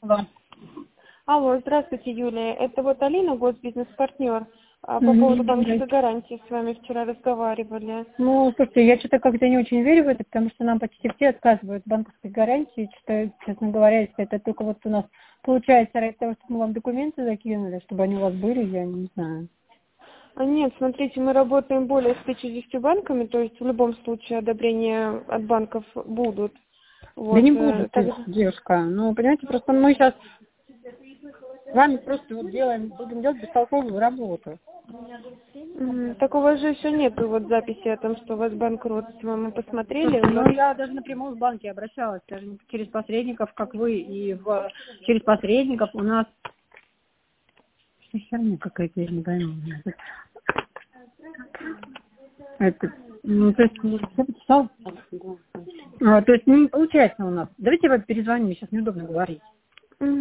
Алло, здравствуйте, Юлия. Это вот Алина, госбизнес-партнер. По поводу банковской гарантии с вами вчера разговаривали. Ну, слушайте, я что-то как-то не очень верю в это, потому что нам почти все отказывают в банковской гарантии. Что, честно говоря, если это только вот у нас получается ради того, чтобы мы вам документы закинули, чтобы они у вас были, я не знаю. Нет, смотрите, мы работаем более с 50 банками, то есть в любом случае одобрения от банков будут. Вот, Да не будут, девушка. Ну, понимаете, просто мы сейчас с вами просто вот будем делать бестолковую работу. Так у вас же еще нету вот записи о том, что у вас банкротство. Мы посмотрели. Ну, я даже напрямую в банке обращалась, даже не через посредников, как вы, и через посредников у нас... Что херня какая-то, я не пойму. Это, ну, то есть, то есть не получается у нас. Давайте я вам перезвоню, мне сейчас неудобно говорить.